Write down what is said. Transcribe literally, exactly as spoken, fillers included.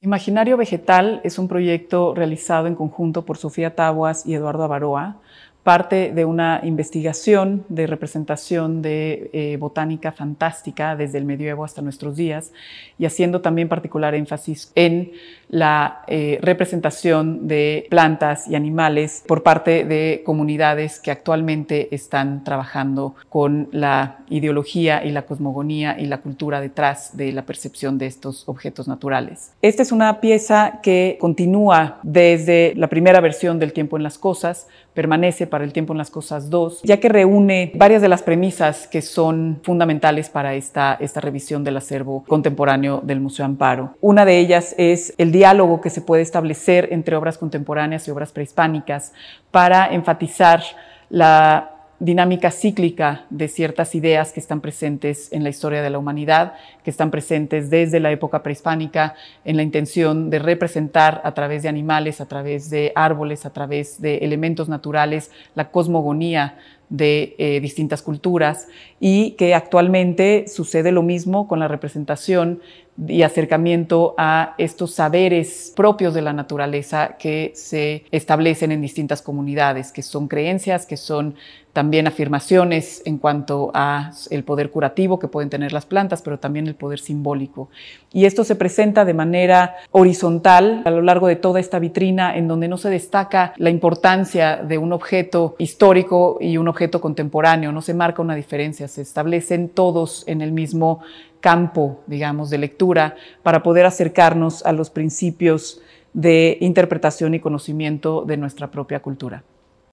Imaginario Vegetal es un proyecto realizado en conjunto por Sofía Taboas y Eduardo Avaroa, parte de una investigación de representación de eh, botánica fantástica desde el medioevo hasta nuestros días, y haciendo también particular énfasis en la eh, representación de plantas y animales por parte de comunidades que actualmente están trabajando con la ideología y la cosmogonía y la cultura detrás de la percepción de estos objetos naturales. Esta es una pieza que continúa desde la primera versión del Tiempo en las Cosas, permanece para el Tiempo en las Cosas dos, ya que reúne varias de las premisas que son fundamentales para esta, esta revisión del acervo contemporáneo del Museo Amparo. Una de ellas es el diálogo que se puede establecer entre obras contemporáneas y obras prehispánicas para enfatizar la dinámica cíclica de ciertas ideas que están presentes en la historia de la humanidad, que están presentes desde la época prehispánica en la intención de representar a través de animales, a través de árboles, a través de elementos naturales, la cosmogonía de eh, distintas culturas, y que actualmente sucede lo mismo con la representación y acercamiento a estos saberes propios de la naturaleza que se establecen en distintas comunidades, que son creencias, que son también afirmaciones en cuanto a el poder curativo que pueden tener las plantas, pero también el poder simbólico. Y esto se presenta de manera horizontal a lo largo de toda esta vitrina, en donde no se destaca la importancia de un objeto histórico y un objeto contemporáneo, no se marca una diferencia, se establecen todos en el mismo campo, digamos, de lectura, para poder acercarnos a los principios de interpretación y conocimiento de nuestra propia cultura.